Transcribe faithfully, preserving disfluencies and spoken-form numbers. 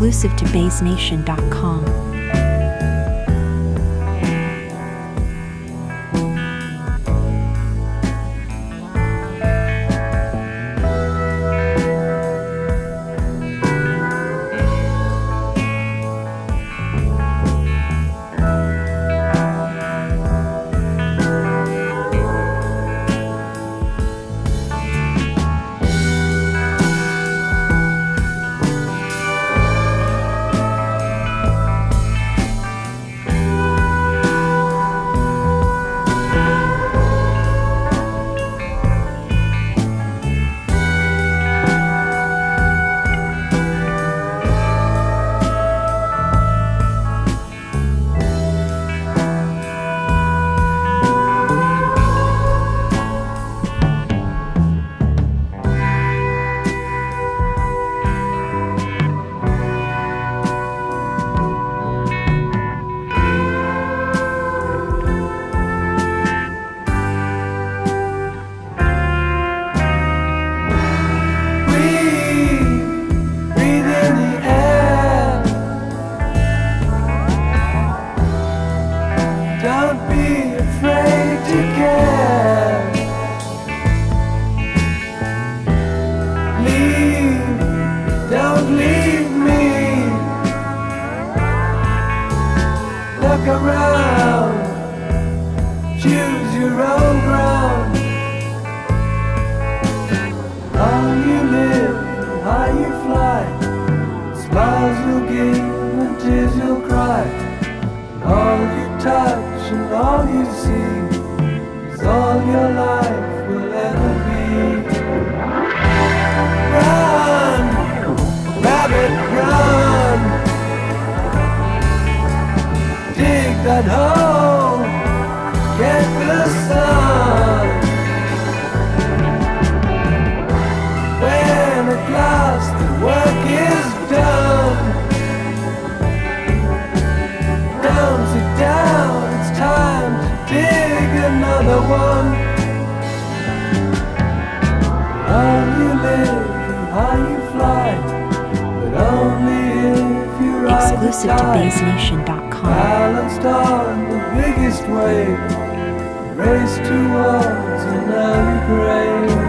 exclusive to bass nation dot com. Don't be afraid to care. Leave, don't leave me. Look around, choose your own ground. How you live, how you fly. Smiles you'll give and tears you'll cry. All you touch and all you see is all your life will ever be. Run, rabbit, run. Dig that hole, get the sun. When at last the work is done, sit down, it's time to dig another one. How you live and how you fly, but only if you ride Exclusive to bass nation dot com. Balanced on the biggest wave, race towards an early grave.